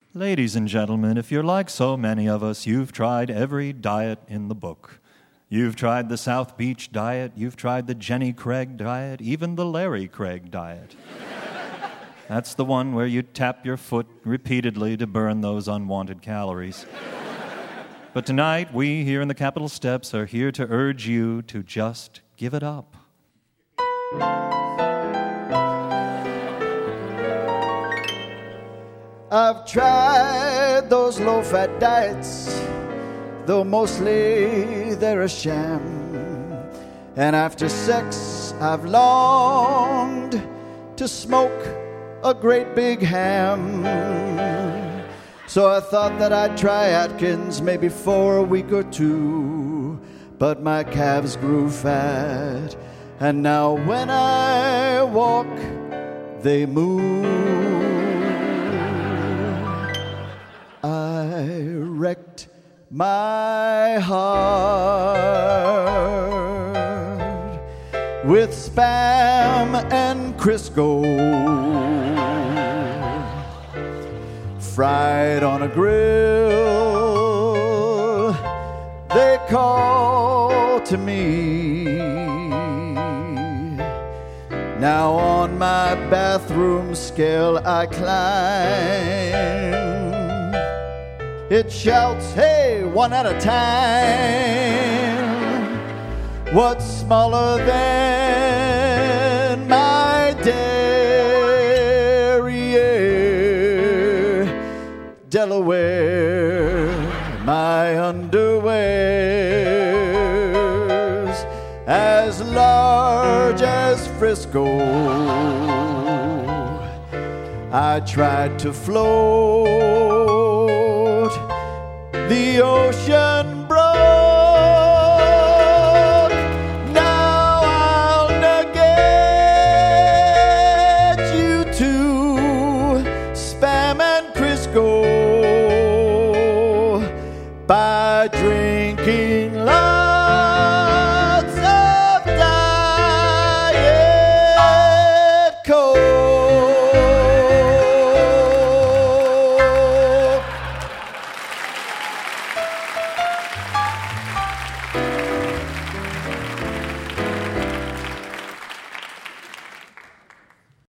Ladies and gentlemen, if you're like so many of us, you've tried every diet in the book. You've tried the South Beach diet, you've tried the Jenny Craig diet, even the Larry Craig diet. That's the one where you tap your foot repeatedly to burn those unwanted calories. But tonight, we here in the Capitol Steps are here to urge you to just give it up. I've tried those low-fat diets, though mostly they're a sham. And after sex, I've longed to smoke a great big ham. So I thought that I'd try Atkins maybe for a week or two. But my calves grew fat, and now when I walk, they move. I wrecked my heart with Spam and Crisco, fried on a grill. They call to me. Now on my bathroom scale I climb. It shouts, hey, one at a time. What's smaller than my derriere? Delaware, my underwear's as large as Frisco. I tried to float, the ocean broke. Now I'll negate you too, Spam and Crisco, by drinking